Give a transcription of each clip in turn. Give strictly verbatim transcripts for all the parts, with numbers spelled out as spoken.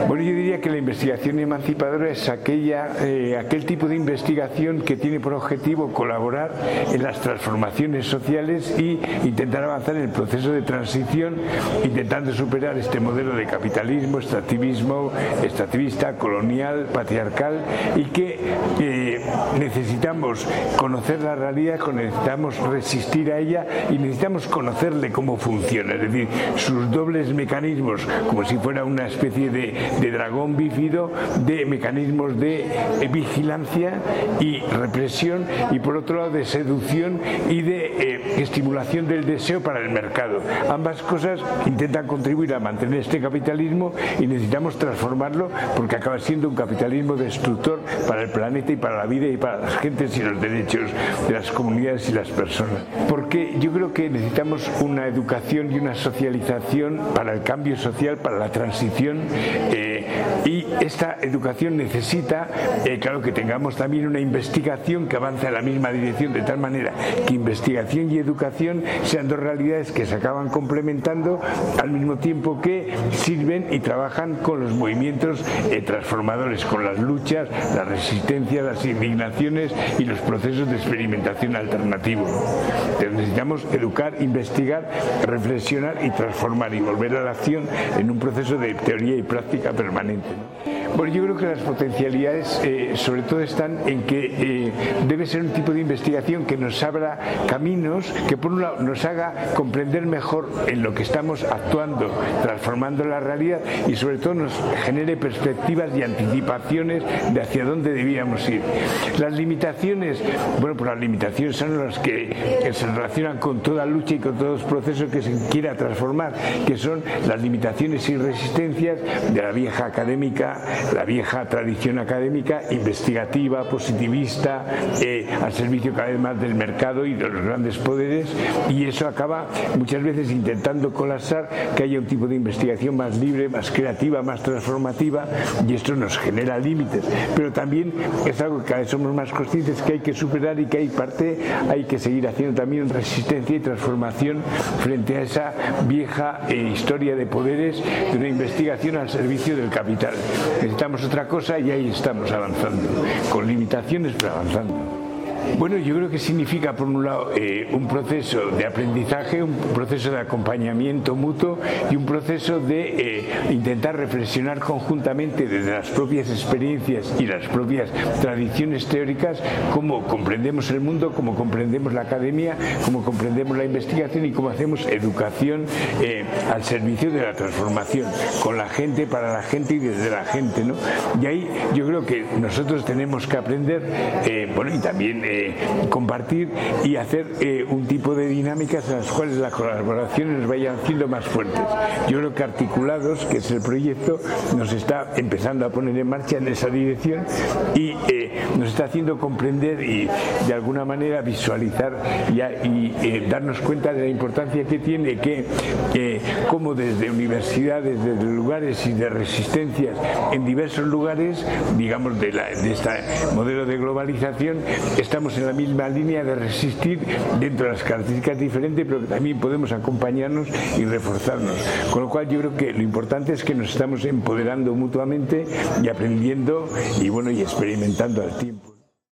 Bueno, yo diría que la investigación emancipadora es aquella, eh, aquel tipo de investigación que tiene por objetivo colaborar en las transformaciones sociales y intentar avanzar en el proceso de transición, intentando superar este modelo de capitalismo, extractivismo, extractivista, colonial, patriarcal, y que eh, necesitamos conocer la realidad, necesitamos resistir a ella y necesitamos conocerle cómo funciona, es decir, sus dobles mecanismos, como si fuera una especie de, de dragón bífido, de mecanismos de vigilancia y represión, y por otro lado de seducción y de eh, estimulación del deseo para el mercado. Ambas cosas intentan contribuir a mantener este capitalismo y necesitamos transformarlo, porque acaba siendo un capitalismo destructor para el planeta y para la vida y para las gentes y los derechos de las comunidades y las personas. Porque yo creo que necesitamos una educación y una socialización para el cambio social, para la transición, eh, y esta educación necesita, eh, claro, que tengamos también una investigación que avance en la misma dirección, de tal manera que investigación y educación sean dos realidades que se acaban complementando al mismo tiempo que sirven y trabajan con los movimientos eh, transformadores, con las luchas, las resistencias, las indignaciones y los procesos de experimentación alternativa. Entonces necesitamos educar, investigar, reflexionar y transformar y volver a la acción en un proceso de teoría y práctica permanente, ¿no? Bueno, yo creo que las potencialidades eh, sobre todo están en que eh, debe ser un tipo de investigación que nos abra caminos, que por un lado nos haga comprender mejor en lo que estamos actuando, transformando la realidad, y sobre todo nos genere perspectivas y anticipaciones de hacia dónde debíamos ir. Las limitaciones, bueno, pues las limitaciones son las que, que se relacionan con toda lucha y con todos los procesos que se quiera transformar, que son las limitaciones y resistencias de la vieja académica, la vieja tradición académica, investigativa, positivista, eh, al servicio cada vez más del mercado y de los grandes poderes, y eso acaba muchas veces intentando colapsar que haya un tipo de investigación más libre, más creativa, más transformativa, y esto nos genera límites, pero también es algo que cada vez somos más conscientes que hay que superar y que hay parte, hay que seguir haciendo también resistencia y transformación frente a esa vieja eh, historia de poderes de una investigación al servicio del capital. Necesitamos otra cosa y ahí estamos avanzando, con limitaciones pero avanzando. Bueno, yo creo que significa, por un lado, eh, un proceso de aprendizaje, un proceso de acompañamiento mutuo y un proceso de eh, intentar reflexionar conjuntamente desde las propias experiencias y las propias tradiciones teóricas cómo comprendemos el mundo, cómo comprendemos la academia, cómo comprendemos la investigación y cómo hacemos educación eh, al servicio de la transformación, con la gente, para la gente y desde la gente, ¿no? Y ahí yo creo que nosotros tenemos que aprender, eh, bueno, y también eh, compartir y hacer eh, un tipo de dinámicas en las cuales las colaboraciones nos vayan siendo más fuertes. Yo creo que Articulados, que es el proyecto, nos está empezando a poner en marcha en esa dirección y eh, nos está haciendo comprender y de alguna manera visualizar y, y eh, darnos cuenta de la importancia que tiene que eh, como desde universidades, desde lugares y de resistencias en diversos lugares, digamos, de, la, de este modelo de globalización, estamos en la misma línea de resistir dentro de las características diferentes, pero que también podemos acompañarnos y reforzarnos. Con lo cual yo creo que lo importante es que nos estamos empoderando mutuamente y aprendiendo y bueno y experimentando al tiempo.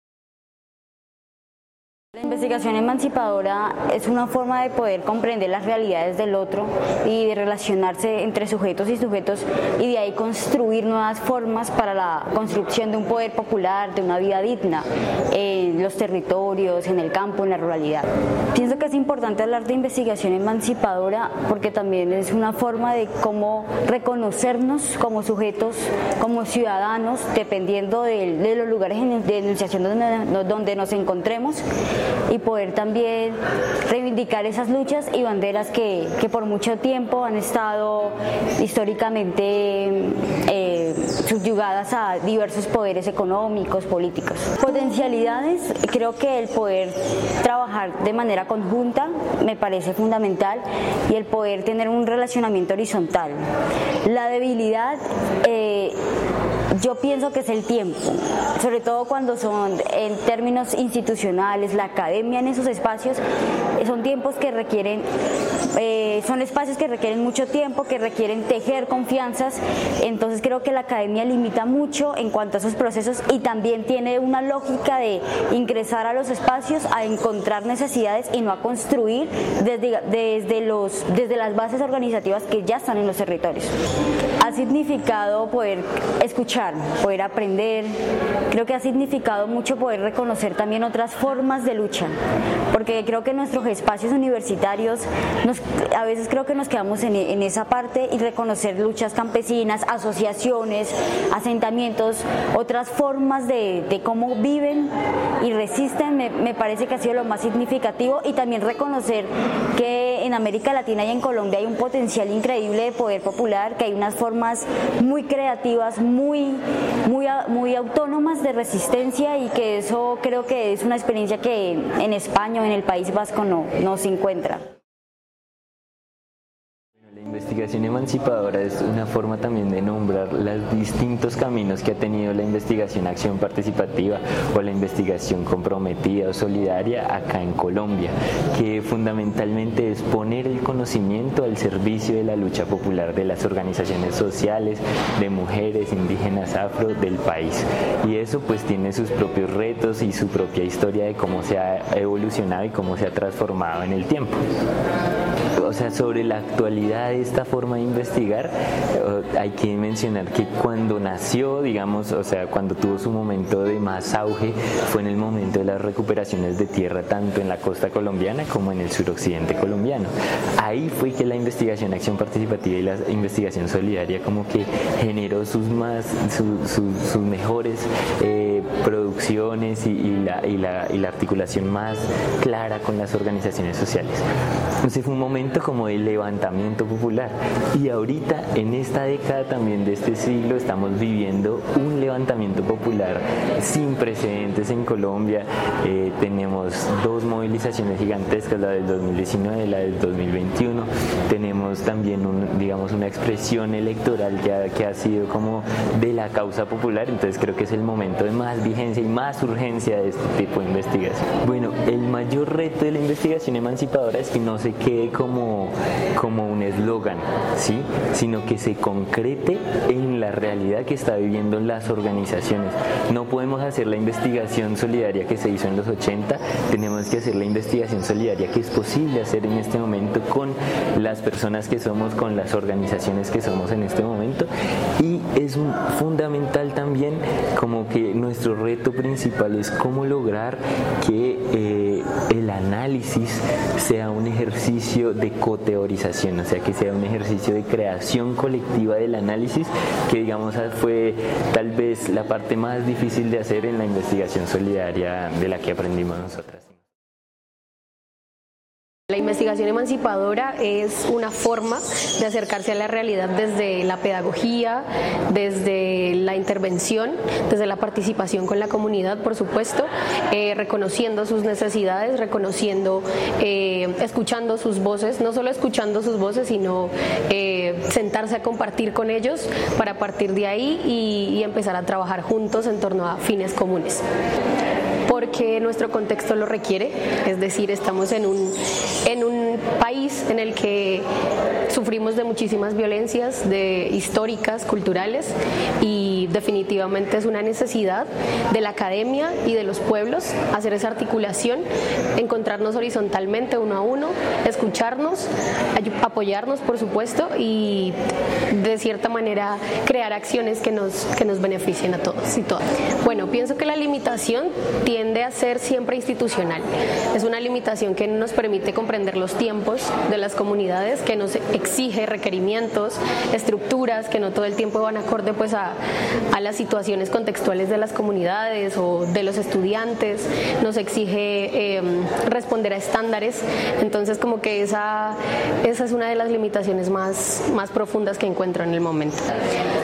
La investigación emancipadora es una forma de poder comprender las realidades del otro y de relacionarse entre sujetos y sujetos, y de ahí construir nuevas formas para la construcción de un poder popular, de una vida digna en los territorios, en el campo, en la ruralidad. Pienso que es importante hablar de investigación emancipadora porque también es una forma de cómo reconocernos como sujetos, como ciudadanos, dependiendo de, de los lugares de enunciación donde, donde nos encontremos, y poder también reivindicar esas luchas y banderas que, que por mucho tiempo han estado históricamente eh, subyugadas a diversos poderes económicos, políticos. Potencialidades, creo que el poder trabajar de manera conjunta me parece fundamental, y el poder tener un relacionamiento horizontal. La debilidad, eh, yo pienso que es el tiempo, sobre todo cuando son en términos institucionales, la academia en esos espacios, son tiempos que requieren eh, son espacios que requieren mucho tiempo, que requieren tejer confianzas, entonces creo que la academia limita mucho en cuanto a esos procesos y también tiene una lógica de ingresar a los espacios a encontrar necesidades y no a construir desde, desde, los, desde las bases organizativas que ya están en los territorios. Ha significado poder escuchar, poder aprender, creo que ha significado mucho poder reconocer también otras formas de lucha, porque creo que nuestros espacios universitarios, nos, a veces creo que nos quedamos en, en esa parte y reconocer luchas campesinas, asociaciones, asentamientos, otras formas de, de cómo viven y resisten, me, me parece que ha sido lo más significativo, y también reconocer que en América Latina y en Colombia hay un potencial increíble de poder popular, que hay unas formas muy creativas, muy, muy, muy autónomas de resistencia, y que eso creo que es una experiencia que en España o en el País Vasco no, no se encuentra. La investigación emancipadora es una forma también de nombrar los distintos caminos que ha tenido la investigación acción participativa o la investigación comprometida o solidaria acá en Colombia, que fundamentalmente es poner el conocimiento al servicio de la lucha popular de las organizaciones sociales, de mujeres, indígenas, afro del país. Y eso pues tiene sus propios retos y su propia historia de cómo se ha evolucionado y cómo se ha transformado en el tiempo. O sea, sobre la actualidad de esta forma de investigar, hay que mencionar que cuando nació, digamos, o sea, cuando tuvo su momento de más auge, fue en el momento de las recuperaciones de tierra, tanto en la costa colombiana como en el suroccidente colombiano. Ahí fue que la investigación acción participativa y la investigación solidaria como que generó sus más, su, su, sus mejores eh, producciones y, y, la, y, la, y la articulación más clara con las organizaciones sociales. Entonces fue un momento como de levantamiento popular, y ahorita en esta década también de este siglo estamos viviendo un levantamiento popular sin precedentes en Colombia. Eh, tenemos dos movilizaciones gigantescas, la del dos mil diecinueve y la del dos mil veintiuno. Tenemos también un, digamos, una expresión electoral que ha, que ha sido como de la causa popular, entonces creo que es el momento de más vigencia y más urgencia de este tipo de investigación. Bueno, el mayor reto de la investigación emancipadora es que no se quede como, como un eslogan, ¿sí? Sino que se concrete en la realidad que está viviendo las organizaciones. No podemos hacer la investigación solidaria que se hizo en los ochenta, tenemos que hacer la investigación solidaria que es posible hacer en este momento con las personas que somos, con las organizaciones que somos en este momento, y es fundamental también como que nuestro reto principal es cómo lograr que eh, el análisis sea un ejercicio de coteorización, o sea, que sea un ejercicio de creación colectiva del análisis, que digamos fue tal vez la parte más difícil de hacer en la investigación solidaria de la que aprendimos nosotras. La investigación emancipadora es una forma de acercarse a la realidad desde la pedagogía, desde la intervención, desde la participación con la comunidad, por supuesto, eh, reconociendo sus necesidades, reconociendo, eh, escuchando sus voces, no solo escuchando sus voces, sino eh, sentarse a compartir con ellos para partir de ahí y, y empezar a trabajar juntos en torno a fines comunes. Porque nuestro contexto lo requiere, es decir, estamos en un, en un país en el que sufrimos de muchísimas violencias de históricas, culturales, y definitivamente es una necesidad de la academia y de los pueblos hacer esa articulación, encontrarnos horizontalmente uno a uno, escucharnos, apoyarnos por supuesto, y de cierta manera crear acciones que nos, que nos beneficien a todos y todas. Bueno, pienso que la limitación tiene tiende a ser siempre institucional. Es una limitación que no nos permite comprender los tiempos de las comunidades, que nos exige requerimientos, estructuras que no todo el tiempo van acorde pues a, a las situaciones contextuales de las comunidades o de los estudiantes, nos exige eh, responder a estándares, entonces como que esa, esa es una de las limitaciones más, más profundas que encuentro en el momento.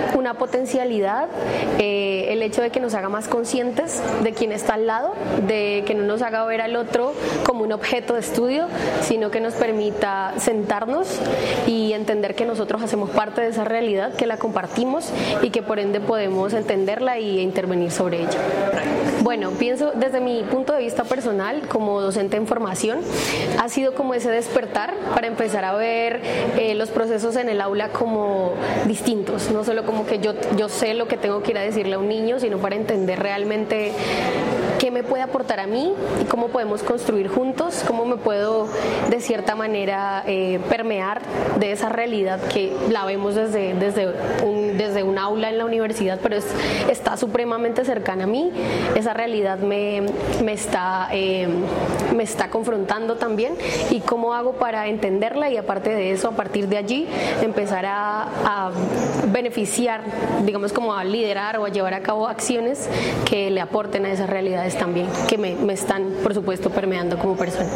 una potencialidad eh, el hecho de que nos haga más conscientes de quién está al lado, de que no nos haga ver al otro como un objeto de estudio, sino que nos permita sentarnos y entender que nosotros hacemos parte de esa realidad, que la compartimos y que por ende podemos entenderla e intervenir sobre ella. Bueno, pienso desde mi punto de vista personal, como docente en formación, ha sido como ese despertar para empezar a ver eh, los procesos en el aula como distintos, no solo como que yo, yo sé lo que tengo que ir a decirle a un niño, sino para entender realmente qué me puede aportar a mí y cómo podemos construir juntos, cómo me puedo de cierta manera eh, permear de esa realidad que la vemos desde, desde, un, desde un aula en la universidad, pero es, está supremamente cercana a mí. Esa realidad me, me, está, eh, me está confrontando también, y cómo hago para entenderla y aparte de eso, a partir de allí, empezar a, a beneficiar, digamos como a liderar o a llevar a cabo acciones que le aporten a esas realidades también, que me, me están, por supuesto, permeando como persona.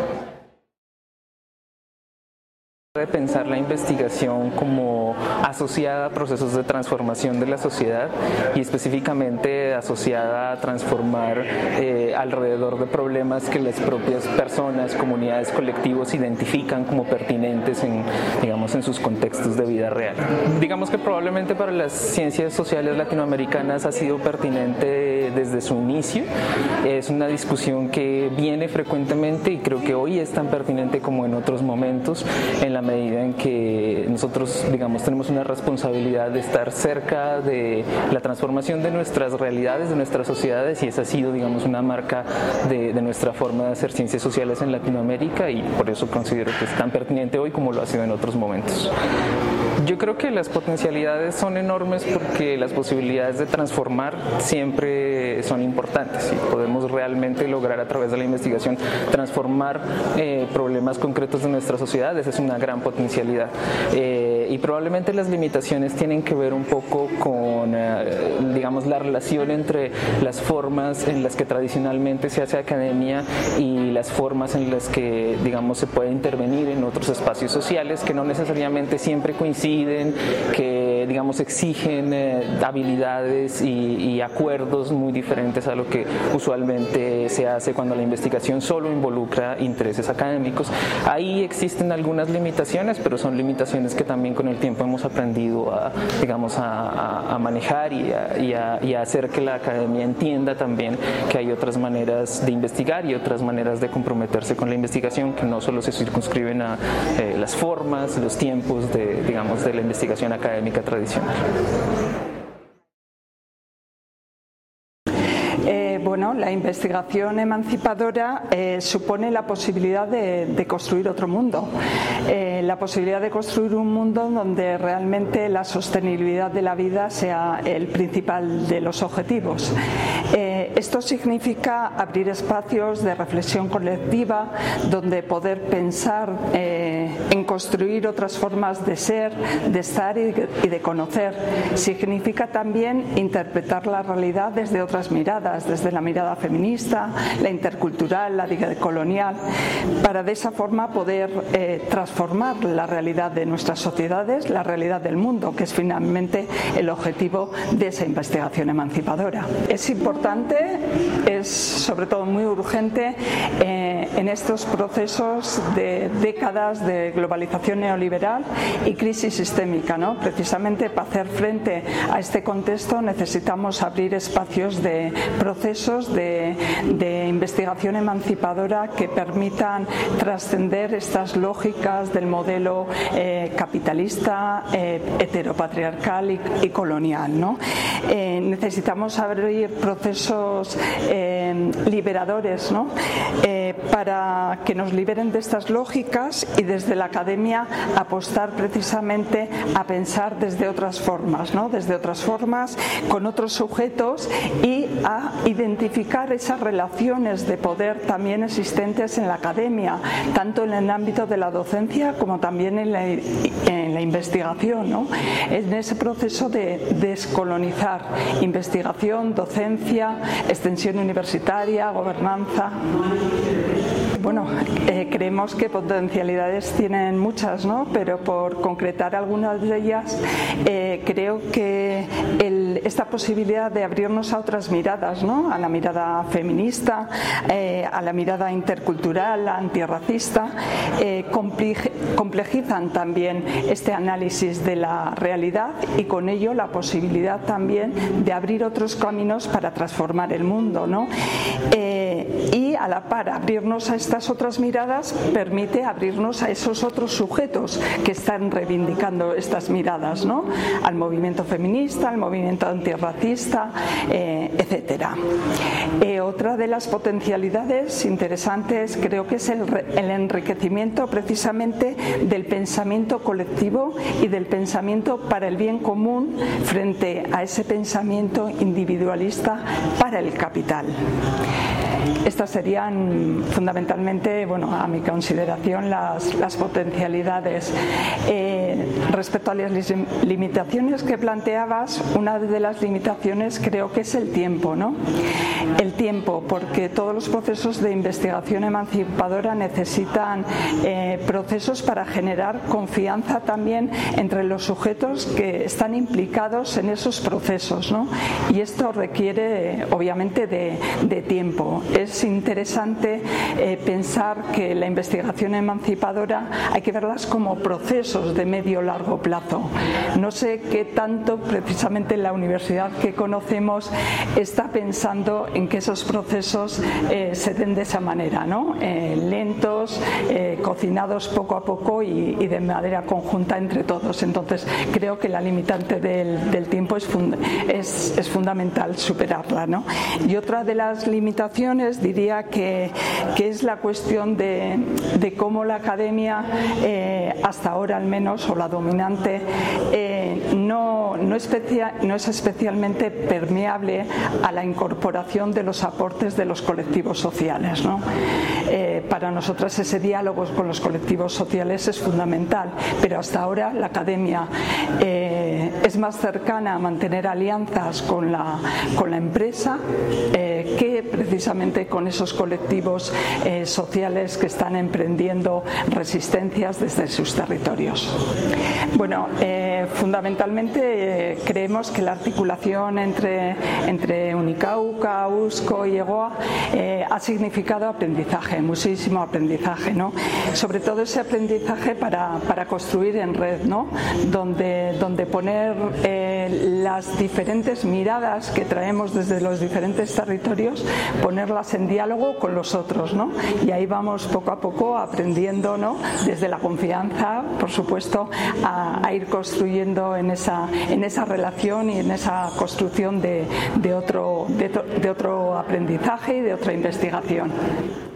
De pensar la investigación como asociada a procesos de transformación de la sociedad y específicamente asociada a transformar eh, alrededor de problemas que las propias personas, comunidades, colectivos identifican como pertinentes en, digamos, en sus contextos de vida real. Digamos que probablemente para las ciencias sociales latinoamericanas ha sido pertinente desde su inicio. Es una discusión que viene frecuentemente y creo que hoy es tan pertinente como en otros momentos, en la medida en que nosotros, digamos, tenemos una responsabilidad de estar cerca de la transformación de nuestras realidades, de nuestras sociedades, y esa ha sido, digamos, una marca de, de nuestra forma de hacer ciencias sociales en Latinoamérica, y por eso considero que es tan pertinente hoy como lo ha sido en otros momentos. Yo creo que las potencialidades son enormes porque las posibilidades de transformar siempre son importantes y podemos realmente lograr a través de la investigación transformar eh, problemas concretos de nuestra sociedad. Esa es una gran potencialidad. Eh, y probablemente las limitaciones tienen que ver un poco con, eh, digamos, la relación entre las formas en las que tradicionalmente se hace academia y las formas en las que, digamos, se puede intervenir en otros espacios sociales que no necesariamente siempre coinciden, que, digamos, exigen eh, habilidades y, y acuerdos muy diferentes a lo que usualmente se hace cuando la investigación solo involucra intereses académicos. Ahí existen algunas limitaciones, pero son limitaciones que también con el tiempo hemos aprendido a, digamos, a, a, a manejar y a, y, a, y a hacer que la academia entienda también que hay otras maneras de investigar y otras maneras de comprometerse con la investigación que no solo se circunscriben a eh, las formas, los tiempos de, digamos, de la investigación académica tradicional. Eh, bueno, la investigación emancipadora eh, supone la posibilidad de, de construir otro mundo, eh, la posibilidad de construir un mundo donde realmente la sostenibilidad de la vida sea el principal de los objetivos. Eh, esto significa abrir espacios de reflexión colectiva donde poder pensar eh, en construir otras formas de ser, de estar y de, y de conocer. Significa también interpretar la realidad desde otras miradas, desde la mirada feminista, la intercultural, la decolonial, para de esa forma poder eh, transformar la realidad de nuestras sociedades, la realidad del mundo, que es finalmente el objetivo de esa investigación emancipadora. Es importante, es sobre todo muy urgente eh, en estos procesos de décadas de globalización neoliberal y crisis sistémica, ¿no? Precisamente para hacer frente a este contexto necesitamos abrir espacios de procesos de, de investigación emancipadora que permitan trascender estas lógicas del modelo eh, capitalista, eh, heteropatriarcal y, y colonial, ¿no? Eh, necesitamos abrir procesos eh, liberadores, ¿no? Eh, para que nos liberen de estas lógicas y desde la academia apostar precisamente a pensar desde otras formas, ¿no? Desde otras formas, con otros sujetos, y a identificar esas relaciones de poder también existentes en la academia, tanto en el ámbito de la docencia como también en la, en la investigación, ¿no? En ese proceso de descolonizar investigación, docencia, extensión universitaria, gobernanza. bueno, eh, creemos que potencialidades tienen muchas, ¿no? Pero por concretar algunas de ellas, eh, creo que el, esta posibilidad de abrirnos a otras miradas, ¿no? A la mirada feminista, eh, a la mirada intercultural, antirracista, eh, complejizan también este análisis de la realidad y con ello la posibilidad también de abrir otros caminos para transformar el mundo, ¿no? Eh, y a la par abrirnos a estas otras miradas permite abrirnos a esos otros sujetos que están reivindicando estas miradas, ¿no? Al movimiento feminista, al movimiento antirracista, eh, etcétera. Eh, otra de las potencialidades interesantes creo que es el, el enriquecimiento precisamente del pensamiento colectivo y del pensamiento para el bien común frente a ese pensamiento individualista para el capital. Estas serían fundamentalmente, bueno, a mi consideración, las, las potencialidades. Eh, respecto a las limitaciones que planteabas, una de las limitaciones creo que es el tiempo, ¿no? El tiempo, porque todos los procesos de investigación emancipadora necesitan eh, procesos para generar confianza también entre los sujetos que están implicados en esos procesos, ¿no? Y esto requiere, obviamente, de, de tiempo. Es interesante eh, pensar que la investigación emancipadora hay que verlas como procesos de medio o largo plazo. No sé qué tanto precisamente la universidad que conocemos está pensando en que esos procesos eh, se den de esa manera, ¿no? Eh, lentos, eh, cocinados poco a poco y, y de manera conjunta entre todos. Entonces creo que la limitante del, del tiempo es, fund es, es fundamental superarla, ¿no? Y otra de las limitaciones diría que, que es la cuestión de, de cómo la academia, eh, hasta ahora al menos, o la dominante, eh, no, no, especia, no es especialmente permeable a la incorporación de los aportes de los colectivos sociales, ¿no? Eh, para nosotras ese diálogo con los colectivos sociales es fundamental, pero hasta ahora la academia eh, es más cercana a mantener alianzas con la, con la empresa eh, que precisamente con esos colectivos eh, sociales que están emprendiendo resistencias desde sus territorios. Bueno, eh, fundamentalmente eh, creemos que la articulación entre, entre Unicauca, USCO y EGOA eh, ha significado aprendizaje, muchísimo aprendizaje, ¿no? Sobre todo ese aprendizaje para, para construir en red, ¿no? Donde, donde poner eh, las diferentes miradas que traemos desde los diferentes territorios, ponerlas en diálogo con los otros, ¿no? Y ahí vamos poco a poco aprendiendo, ¿no? Desde la confianza, por supuesto, a, a ir construyendo en esa, en esa relación y en esa construcción de, de, otro, de, de otro aprendizaje y de otra investigación.